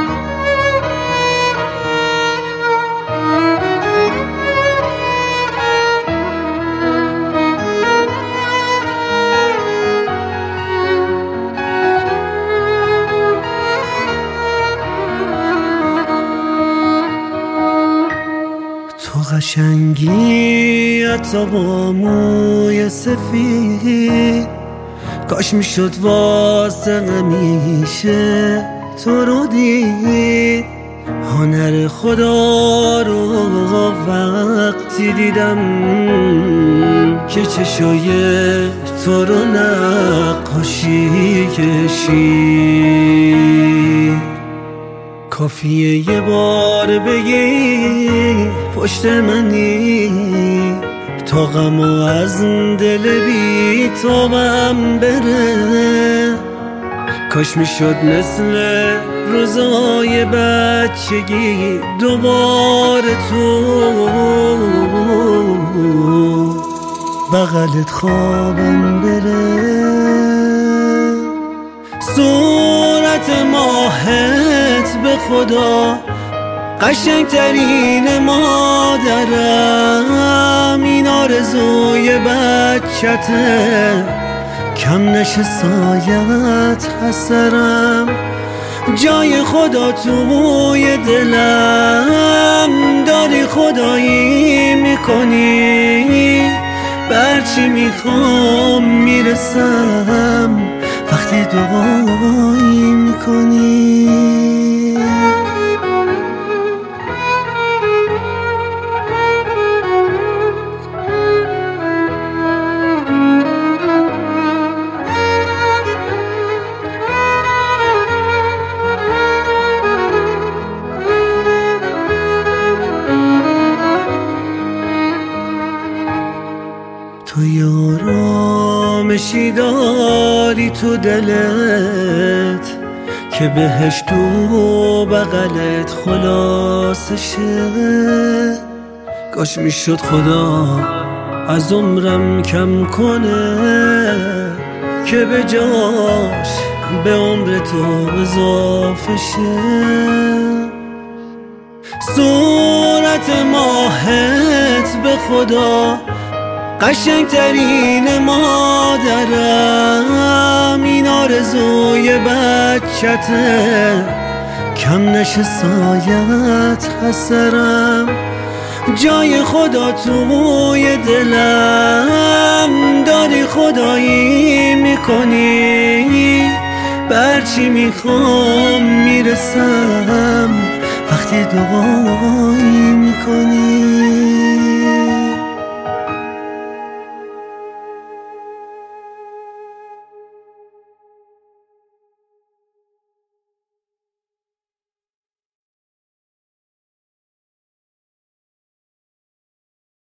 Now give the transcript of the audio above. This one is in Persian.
تو قشنگی حتی با موی سفید، کاش میشد واسه همیشه تو رو دید. هنر خدا رو وقتی دیدم که چشای تو رو نقاشی کشید. کافیه یه بار بگی پشت منی تا غمو از دل بی تابم بره. کاش میشد مثل روزای بچگی دوباره تو بغلت خوابم بره. صورت ماهت به خدا قشنگترین مادرم، این آرزوی بچته کم نشه سایت حسرم. جای خدا توی دلم داری خدایی میکنی، برچی میخوام میرسم وقتی دعایی میکنی. تو یارامشی داری تو دلت که بهش تو بغلت خلاصشه. کاش میشد خدا از عمرم کم کنه که به جاش به عمر تو اضافه شه. صورت ماهت به خدا قشنگترین مادرم، این آرزوی بچته کم نشه سایت حسرم. جای خدا توی دلم داری خدایی میکنی، برچی میخوام میرسم وقتی دعایی